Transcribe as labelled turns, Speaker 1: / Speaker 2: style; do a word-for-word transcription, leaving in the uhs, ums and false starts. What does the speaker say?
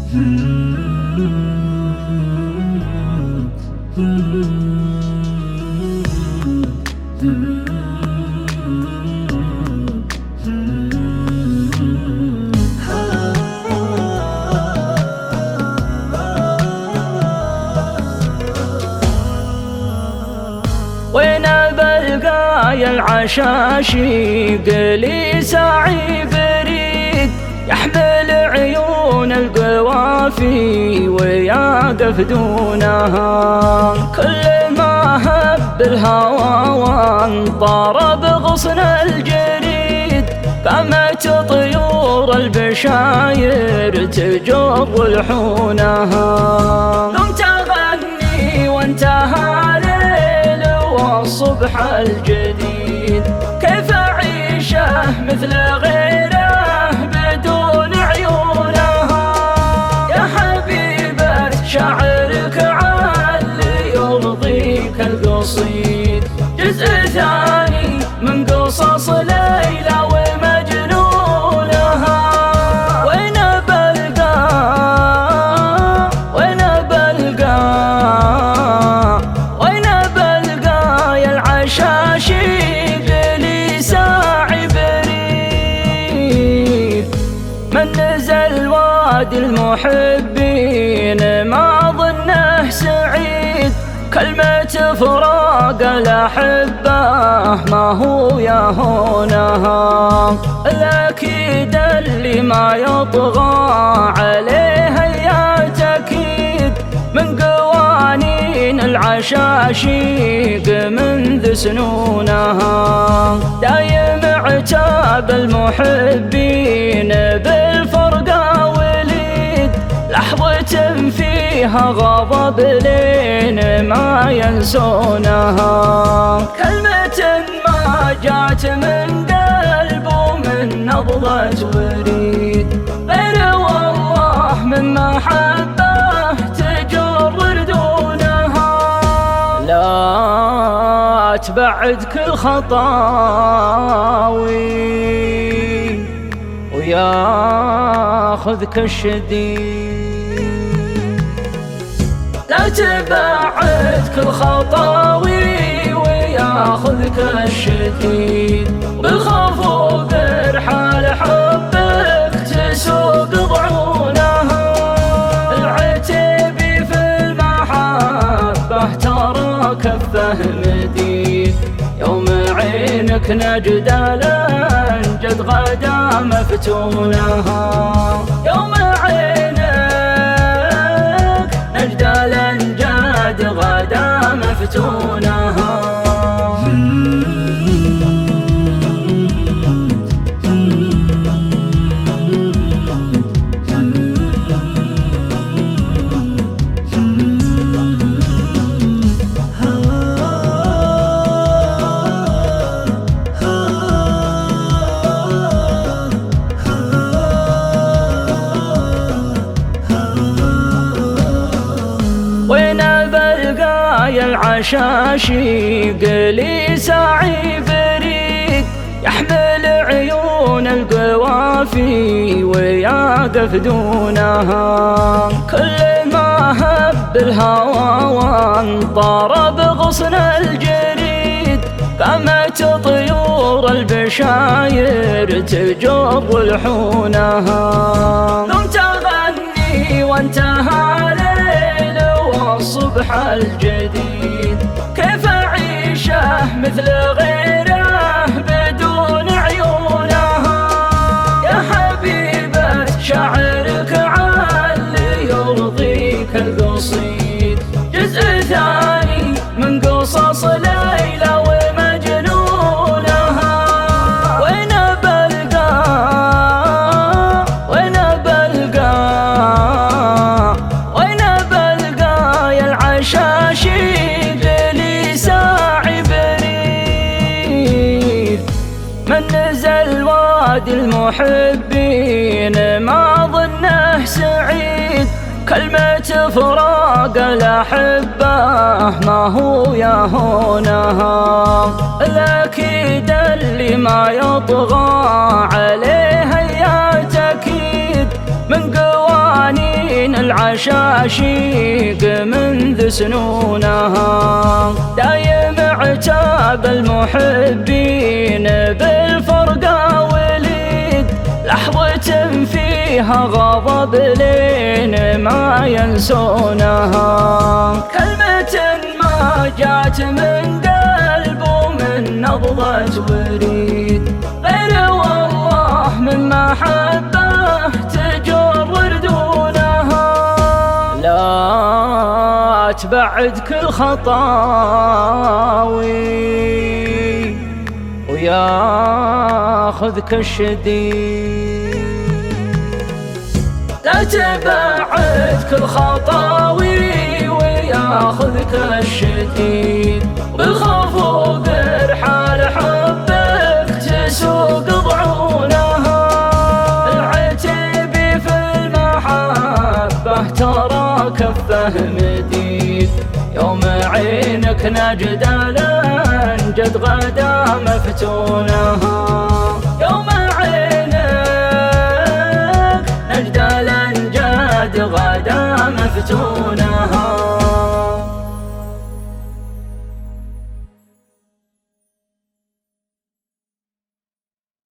Speaker 1: وين بلقى يا العشاشيق لي ساعي بريد يحمل عيون القوافي ويقف دونها، كل ما هب الهوى وانطر بغصن الجريد قامت طيور البشاير تجر لحونها. قمت أغني وانتهى ليل والصبح الجديد، كيف أعيشه مثل غيره بدون عيونها؟ يا حبيبة شاعرك عالي يرضيك القصيد، جزء ثاني من قصص ليلى ومجنونها. وين بلقى وين بلقى وين بلقى يا العشاشيق لي ساعي بريد، من نزل وادي المحبين ما ظنه سعيد، كلمة فراق الأحبة ما هو يهونها، الأكيد اللي ما يطغى عليها يا تأكيد، من قوانين العشاشيق منذ سنونها. دايم عتاب المحبين بالفرقة وليد، لحظة فيها غضب لين ما ينسونها، كلمة ما جات من قلب ومن نبضة وريد، غير والله من محبة تجر ردونها. لا تبعد كل خطاوي وياخذك الشديد، لا تبعد كل خطاوي وياخذك الشديد، بالخوف وبرحال حبك تسوق ضعونها. العتيبي في المحبة ترى كفه مديد، يوم عينك نجدالا جد غدا مفتونها، يوم عينك نجدالا جد غدا مفتونها. وين بلقى يا العشاشيق لي ساعي بريد يحمل عيون القوافي ويقف دونها، كل ما هب الهوى وانطر بغصن الجريد قامت طيور البشاير تجر لحونها. قمت أغني وانتهى ليل والصبح الجديد، كيف أعيشه مثل غيره بدون عيونها؟ يا حبيبة شاعرك عالي يرضيك القصيد، جزء ثاني من قصص ليلى ومجنونها. وين بلقى وين بلقى وين بلقى يا العشاشيق لي ساعي بريد، من نزل وادي المحبين ما ظنه سعيد، كلمة فراق الأحبة ما هو يهونها، الأكيد اللي ما يطغى عليها يا تأكيد، من قوانين عشاشيق منذ سنونها، دايم عتاب المحبين بالفرقة وليد، لحظة فيها غضب لين ما ينسونها، كلمة ما جات من قلب ومن نبضة وريد، غير والله من محبه تجر ردونها، لا تبعد كل خطاوي وياخذك الشديد، لا تبعد كل خطاوي وياخذك الشديد، بالخوف وبرحال حبك تسوق ضعونها، العتيبي في المحبة ترى كفه مديد، يوم عينك نجدلا جد غدا مفتونها، يوم عينك نجدلا جد غدا مفتونها.